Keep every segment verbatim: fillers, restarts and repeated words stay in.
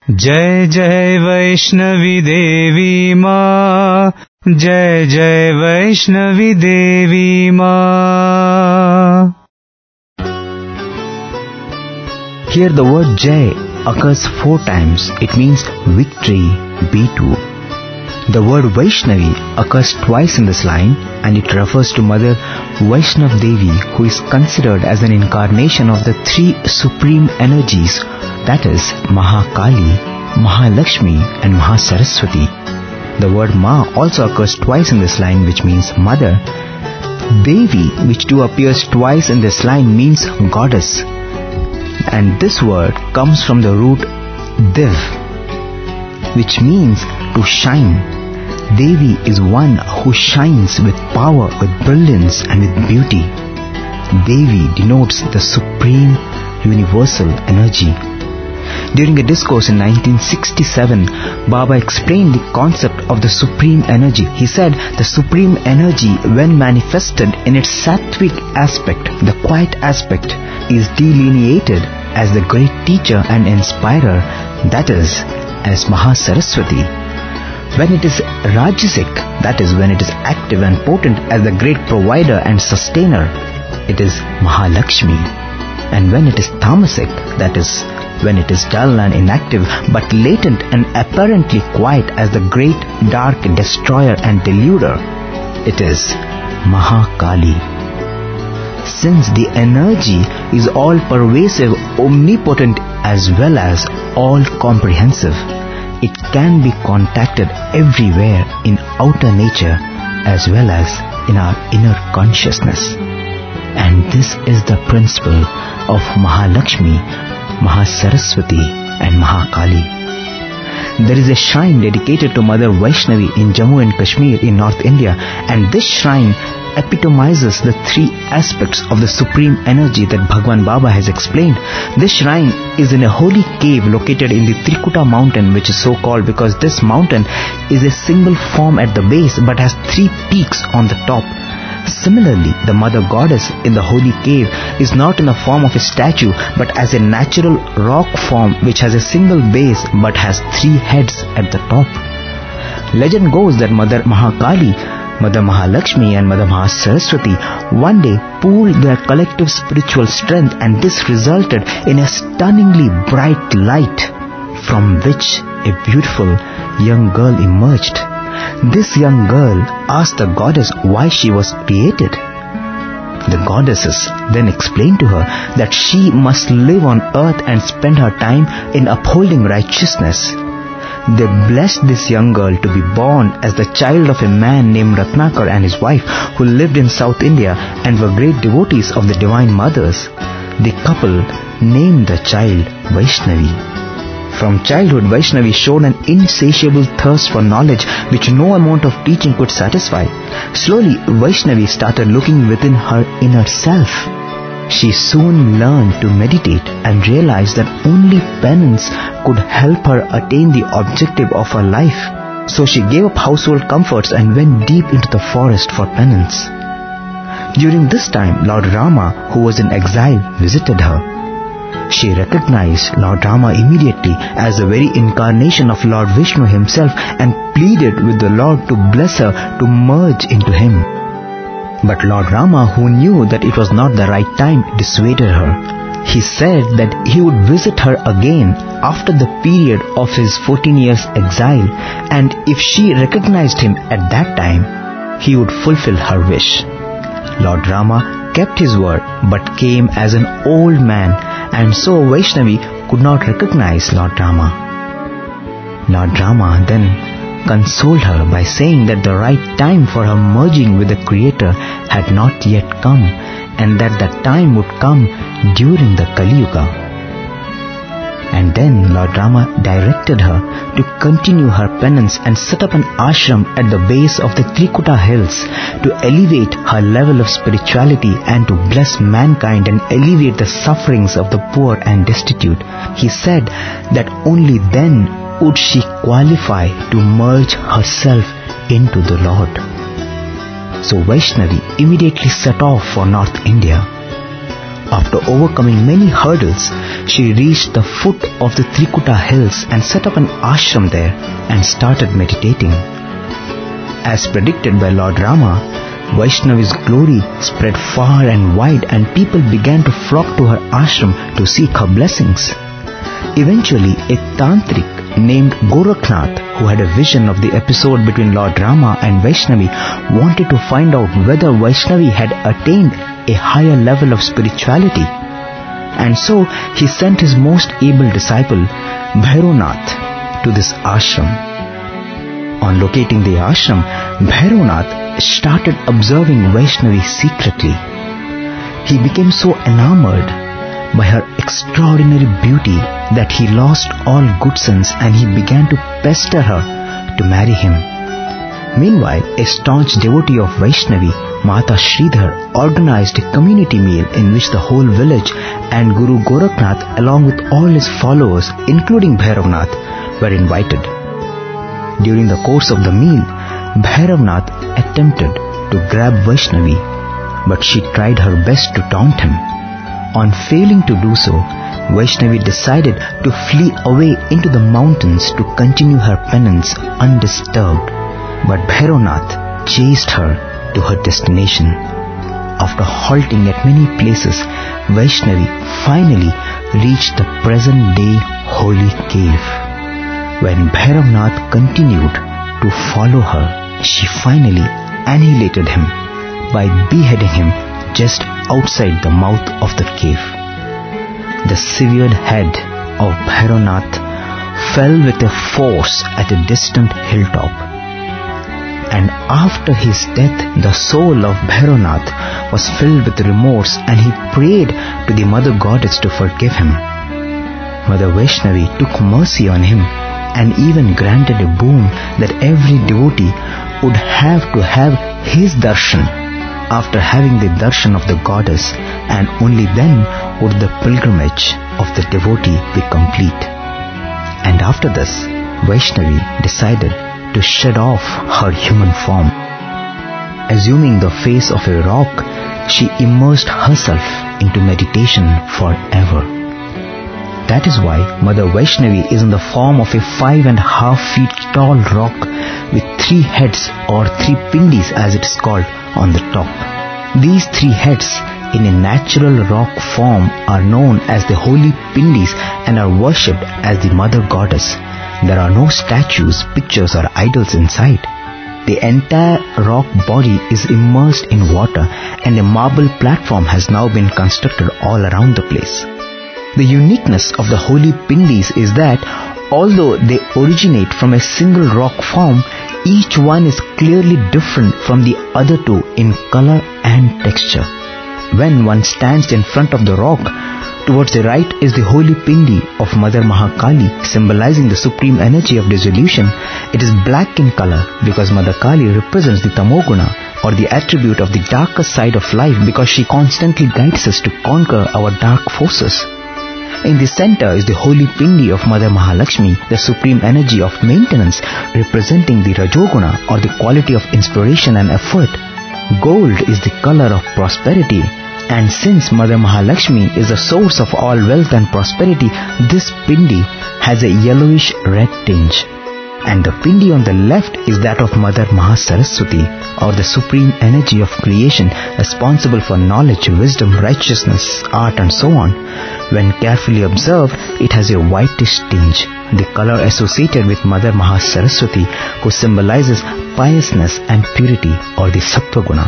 जय जय वैष्णवी देवी माँ, जय जय वैष्णवी देवी माँ. Here the word Jai occurs four times. It means victory, be to. The word Vaishnavi occurs twice in this line, and it refers to Mother Vaishnav Devi, who is considered as an incarnation of the three supreme energies, that is Mahakali, Mahalakshmi and Mahasaraswati. The word Ma also occurs twice in this line, which means Mother. Devi, which too appears twice in this line, means goddess. And this word comes from the root Div, which means to shine. Devi is one who shines with power, with brilliance and with beauty. Devi denotes the supreme universal energy. During a discourse in nineteen sixty-seven, Baba explained the concept of the supreme energy. He said the supreme energy, when manifested in its sattvic aspect, the quiet aspect, is delineated as the great teacher and inspirer, that is, as Mahasaraswati. When it is rajasic, that is, when it is active and potent as the great provider and sustainer, it is Mahalakshmi. And when it is tamasic, that is, when it is dull and inactive but latent and apparently quiet as the great dark destroyer and deluder, it is Mahakali. Since the energy is all-pervasive, omnipotent as well as all-comprehensive, it can be contacted everywhere in outer nature as well as in our inner consciousness. And this is the principle of Mahalakshmi, Mahasaraswati and Mahakali. There is a shrine dedicated to Mother Vaishnavi in Jammu and Kashmir in North India, and this shrine epitomizes the three aspects of the supreme energy that Bhagwan Baba has explained. This shrine is in a holy cave located in the Trikuta mountain, which is so called because this mountain is a single form at the base but has three peaks on the top. Similarly, the mother goddess in the holy cave is not in the form of a statue but as a natural rock form which has a single base but has three heads at the top. Legend goes that Mother Mahakali, Mother Mahalakshmi and Mother Mahasaraswati one day pooled their collective spiritual strength, and this resulted in a stunningly bright light from which a beautiful young girl emerged. This young girl asked the goddess why she was created. The goddesses then explained to her that she must live on earth and spend her time in upholding righteousness. They blessed this young girl to be born as the child of a man named Ratnakar and his wife, who lived in South India and were great devotees of the Divine Mothers. The couple named the child Vaishnavi. From childhood, Vaishnavi showed an insatiable thirst for knowledge which no amount of teaching could satisfy. Slowly, Vaishnavi started looking within her inner self. She soon learned to meditate and realized that only penance could help her attain the objective of her life. So she gave up household comforts and went deep into the forest for penance. During this time, Lord Rama, who was in exile, visited her. She recognized Lord Rama immediately as the very incarnation of Lord Vishnu himself and pleaded with the Lord to bless her to merge into him. But Lord Rama, who knew that it was not the right time, dissuaded her. He said that he would visit her again after the period of his fourteen years exile, and if she recognized him at that time, he would fulfill her wish. Lord Rama kept his word but came as an old man, and so Vaishnavi could not recognize Lord Rama. Lord Rama then consoled her by saying that the right time for her merging with the Creator had not yet come, and that the time would come during the Kali Yuga. And then Lord Rama directed her to continue her penance and set up an ashram at the base of the Trikuta hills to elevate her level of spirituality and to bless mankind and alleviate the sufferings of the poor and destitute. He said that only then would she qualify to merge herself into the Lord. So Vaishnavi immediately set off for North India. After overcoming many hurdles, she reached the foot of the Trikuta hills and set up an ashram there and started meditating. As predicted by Lord Rama, Vaishnavi's glory spread far and wide and people began to flock to her ashram to seek her blessings. Eventually, a tantric named Gorakhnath, who had a vision of the episode between Lord Rama and Vaishnavi, wanted to find out whether Vaishnavi had attained a higher level of spirituality. And so he sent his most able disciple, Bhaironath, to this ashram. On locating the ashram, Bhaironath started observing Vaishnavi secretly. He became so enamored by her extraordinary beauty that he lost all good sense and he began to pester her to marry him. Meanwhile, a staunch devotee of Vaishnavi, Mata Sridhar, organized a community meal in which the whole village and Guru Gorakhnath along with all his followers, including Bhairavnath, were invited. During the course of the meal, Bhairavnath attempted to grab Vaishnavi, but she tried her best to taunt him. On failing to do so, Vaishnavi decided to flee away into the mountains to continue her penance undisturbed. But Bhairavnath chased her to her destination. After halting at many places, Vaishnavi finally reached the present-day holy cave. When Bhairavnath continued to follow her, she finally annihilated him by beheading him just outside the mouth of the cave. The severed head of Bhairavnath fell with a force at a distant hilltop. And after his death, the soul of Bhairavnath was filled with remorse and he prayed to the Mother Goddess to forgive him. Mother Vaishnavi took mercy on him and even granted a boon that every devotee would have to have his darshan after having the darshan of the goddess, and only then would the pilgrimage of the devotee be complete. And after this, Vaishnavi decided to shed off her human form. Assuming the face of a rock, she immersed herself into meditation forever. That is why Mother Vaishnavi is in the form of a five and a half feet tall rock with three heads or three pindis as it is called on the top. These three heads in a natural rock form are known as the holy pindis and are worshipped as the Mother Goddess. There are no statues, pictures or idols inside. The entire rock body is immersed in water and a marble platform has now been constructed all around the place. The uniqueness of the holy pindis is that although they originate from a single rock form, each one is clearly different from the other two in color and texture. When one stands in front of the rock, towards the right is the holy pindi of Mother Mahakali, symbolizing the supreme energy of dissolution. It is black in color because Mother Kali represents the tamoguna, or the attribute of the darker side of life, because she constantly guides us to conquer our dark forces. In the center is the holy pindi of Mother Mahalakshmi, the supreme energy of maintenance, representing the Rajoguna, or the quality of inspiration and effort. Gold is the color of prosperity, and since Mother Mahalakshmi is the source of all wealth and prosperity, this pindi has a yellowish red tinge. And the pindi on the left is that of Mother Mahasaraswati, or the supreme energy of creation, responsible for knowledge, wisdom, righteousness, art and so on. When carefully observed, it has a whitish tinge, the color associated with Mother Mahasaraswati, who symbolizes piousness and purity, or the Sattva Guna.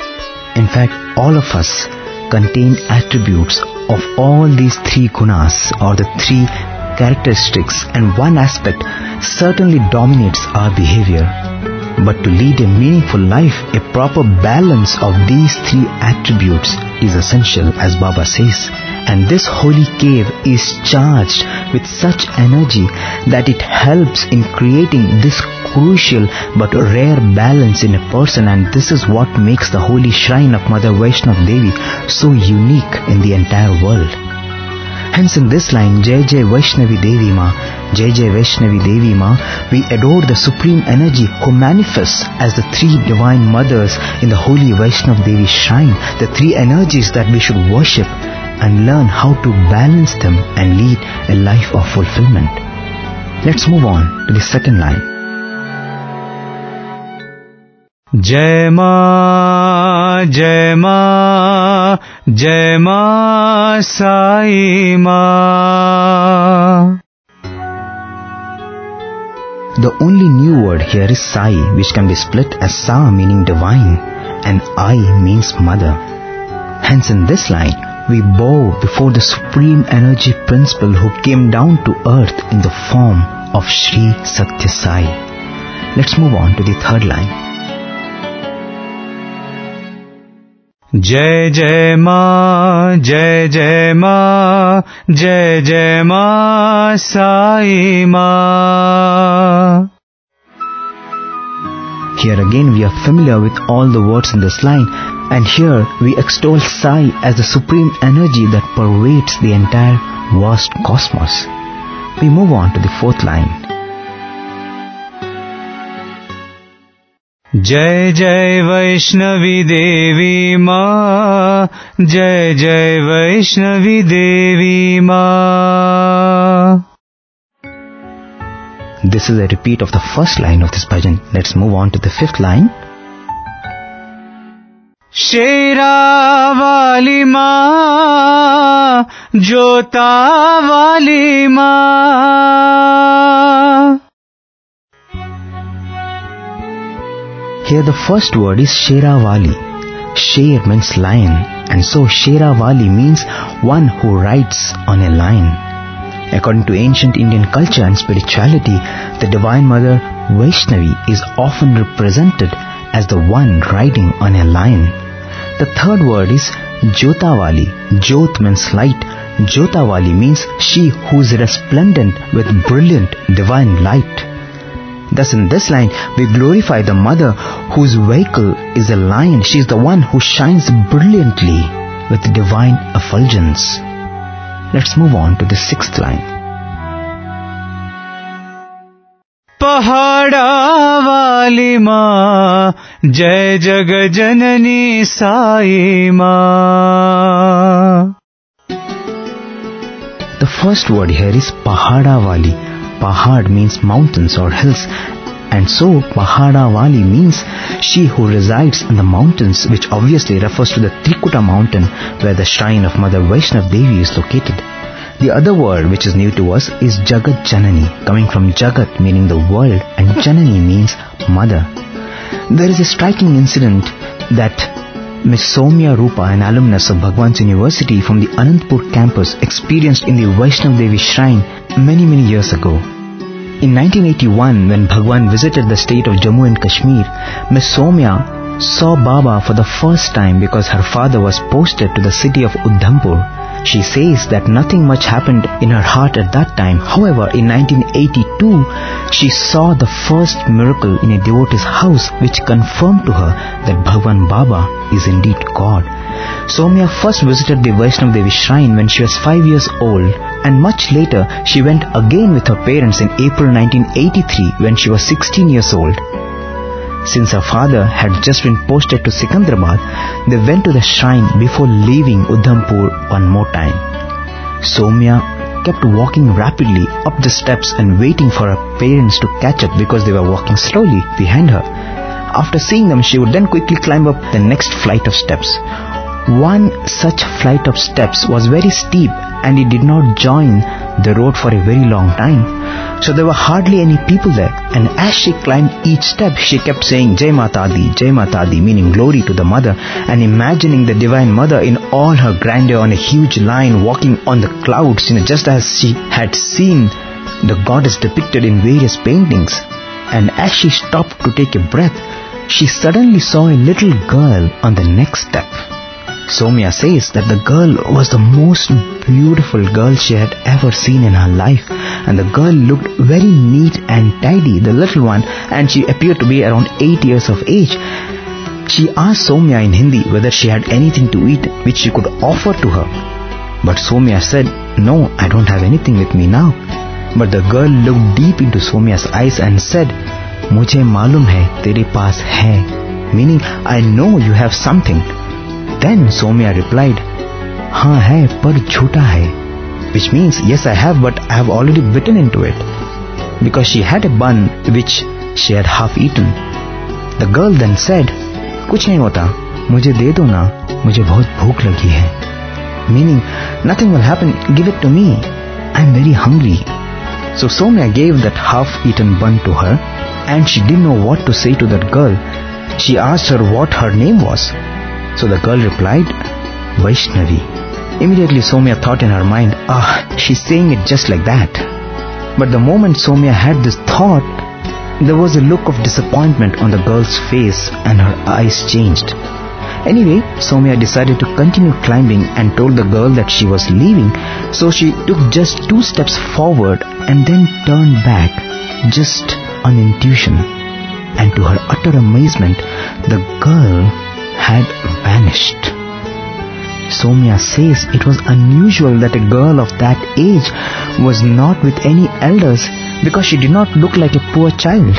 In fact, all of us contain attributes of all these three gunas, or the three characteristics, and one aspect certainly dominates our behavior. But to lead a meaningful life, a proper balance of these three attributes is essential, as Baba says. And this holy cave is charged with such energy that it helps in creating this crucial but rare balance in a person, and this is what makes the holy shrine of Mother Vaishnav Devi so unique in the entire world. Hence in this line, Jai Jai Vaishnavi Devi Ma, Jai Jai Vaishnavi Devi Ma, we adore the supreme energy who manifests as the three divine mothers in the holy Vaishnav Devi shrine, the three energies that we should worship. and learn how to balance them and lead a life of fulfillment. Let's move on to the second line. Jai Ma, Jai Ma, Jai Ma Sai Ma. The only new word here is Sai, which can be split as Sa meaning divine and I means mother. Hence in this line, we bow before the supreme energy principle who came down to earth in the form of Sri Satya Sai. Let's move on to the third line. Jai Jai Ma, Jai Jai Ma, Jai Jai Ma Sai Ma. Here again we are familiar with all the words in this line, and here we extol Sai as the supreme energy that pervades the entire vast cosmos. We move on to the fourth line. Jai Jai Vaishnavi Devi Ma, Jai Jai Vaishnavi Devi Ma. This is a repeat of the first line of this bhajan. Let's move on to the fifth line. Shera Wali Ma, Jota Wali Ma. Here the first word is Sherawali. Sher means lion, and so Sherawali means one who rides on a lion. According to ancient Indian culture and spirituality, the Divine Mother Vaishnavi is often represented as the one riding on a lion. The third word is Jotawali. Jot means light. Jotawali means she who is resplendent with brilliant divine light. Thus in this line, we glorify the mother whose vehicle is a lion. She is the one who shines brilliantly with divine effulgence. Let's move on to the sixth line. Pahada Wali Ma, Jai Jagat Janani Sai Ma. The first word here is Pahada Wali. Pahad means mountains or hills, and so Pahada Wali means she who resides in the mountains, which obviously refers to the Trikuta mountain where the shrine of Mother Vaishnav Devi is located. The other word which is new to us is Jagat Janani, coming from Jagat meaning the world and Janani means mother. There is a striking incident that Miss Soumya Rupa, an alumnus of Bhagwan's University from the Anantapur campus, experienced in the Vaishnav Devi shrine many many years ago. In nineteen eighty-one, when Bhagwan visited the state of Jammu and Kashmir, Miss Soumya saw Baba for the first time because her father was posted to the city of Udhampur. She says that nothing much happened in her heart at that time. However, in nineteen eighty-two, she saw the first miracle in a devotee's house, which confirmed to her that Bhagwan Baba is indeed God. Soumya first visited the Vaishnav Devi shrine when she was five years old, and much later she went again with her parents in April nineteen eighty-three when she was sixteen years old. Since her father had just been posted to Secunderabad, they went to the shrine before leaving Udhampur one more time. Soumya kept walking rapidly up the steps and waiting for her parents to catch up because they were walking slowly behind her. After seeing them, she would then quickly climb up the next flight of steps. One such flight of steps was very steep and it did not join the road for a very long time. So there were hardly any people there, and as she climbed each step, she kept saying Jai Mata Di, Jai Mata Di, meaning glory to the mother, and imagining the Divine Mother in all her grandeur on a huge lion walking on the clouds, you know, just as she had seen the goddess depicted in various paintings. And as she stopped to take a breath, she suddenly saw a little girl on the next step. Soumya says that the girl was the most beautiful girl she had ever seen in her life, and the girl looked very neat and tidy, the little one, and she appeared to be around eight years of age. She asked Soumya in Hindi whether she had anything to eat which she could offer to her. But Soumya said, "No, I don't have anything with me now." But the girl looked deep into Soumya's eyes and said, "Mujhe malum hai tere paas hai," meaning, "I know you have something." Then Soumya replied, हाँ है पर झूठा है, which means yes I have but I have already bitten into it, because she had a bun which she had half eaten. The girl then said, कुछ नहीं होता, मुझे दे दो ना, मुझे बहुत भूख लगी है. Meaning, nothing will happen, give it to me, I am very hungry. So Soumya gave that half-eaten bun to her, and she didn't know what to say to that girl. She asked her what her name was. So the girl replied, Vaishnavi. Immediately Soumya thought in her mind, ah, she's saying it just like that. But the moment Soumya had this thought, there was a look of disappointment on the girl's face and her eyes changed. Anyway, Soumya decided to continue climbing and told the girl that she was leaving, so she took just two steps forward and then turned back, just on intuition. And to her utter amazement, the girl had vanished. Soumya says it was unusual that a girl of that age was not with any elders because she did not look like a poor child.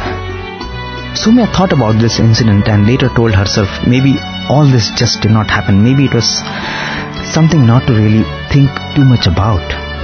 Soumya thought about this incident and later told herself maybe all this just did not happen. Maybe it was something not to really think too much about.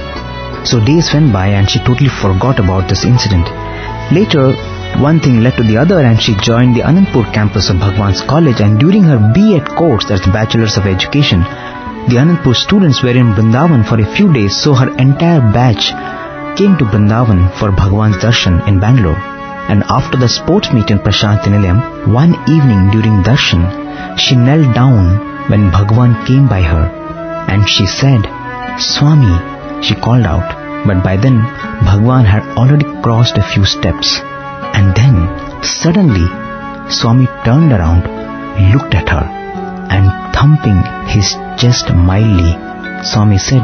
So days went by and she totally forgot about this incident. Later, one thing led to the other and she joined the Anandpur campus of Bhagwan's college, and during her B Ed course, that's the Bachelor's of Education, the Anandpur students were in Vrindavan for a few days, so her entire batch came to Vrindavan for Bhagwan's darshan in Bangalore. And after the sports meet in Prashanti Nilayam, one evening during darshan, she knelt down when Bhagwan came by her, and she said, Swami, she called out. But by then, Bhagwan had already crossed a few steps. And then, suddenly, Swami turned around, looked at her, and thumping his chest mildly, Swami said,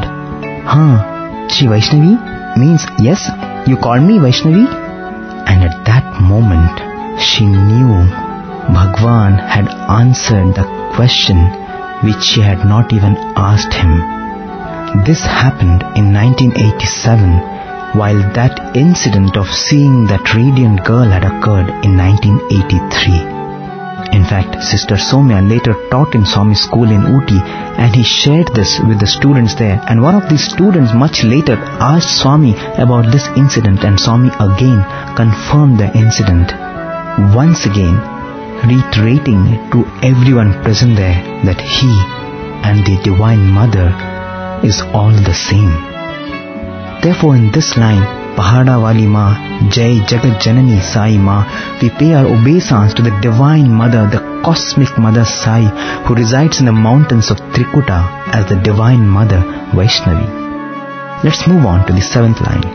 Haan, she Vaishnavi? Means, yes, you called me Vaishnavi? And at that moment, she knew Bhagwan had answered the question which she had not even asked him. This happened in nineteen eighty-seven, while that incident of seeing that radiant girl had occurred in nineteen eighty-three. In fact, Sister Soumya later taught in Swami's school in Ooty, and he shared this with the students there. And one of these students much later asked Swami about this incident, and Swami again confirmed the incident, once again reiterating to everyone present there that he and the Divine Mother is all the same. Therefore, in this line, Pahada Wali Ma, Jai Jagat Janani Sai Ma, we pay our obeisance to the Divine Mother, the Cosmic Mother Sai, who resides in the mountains of Trikuta as the Divine Mother Vaishnavi. Let's move on to the seventh line.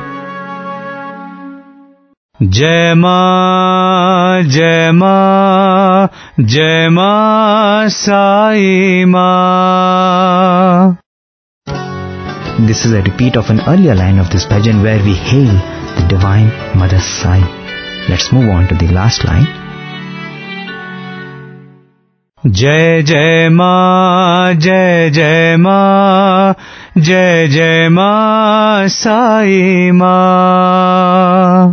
Jai Ma, Jai Ma, Jai Ma Sai Ma. This is a repeat of an earlier line of this bhajan where we hail the Divine Mother Sai. Let's move on to the last line. Jai Jai Ma, Jai Jai Ma, Jai Jai Ma Sai Ma.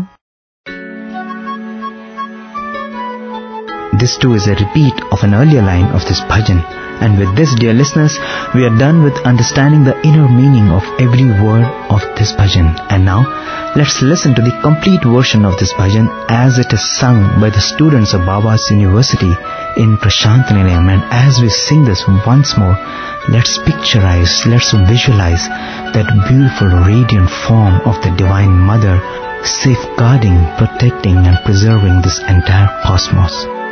This too is a repeat of an earlier line of this bhajan. And with this, dear listeners, we are done with understanding the inner meaning of every word of this bhajan. And now, let's listen to the complete version of this bhajan as it is sung by the students of Baba's University in Prashanti Nilayam. And as we sing this once more, let's picturize, let's visualize that beautiful radiant form of the Divine Mother safeguarding, protecting and preserving this entire cosmos.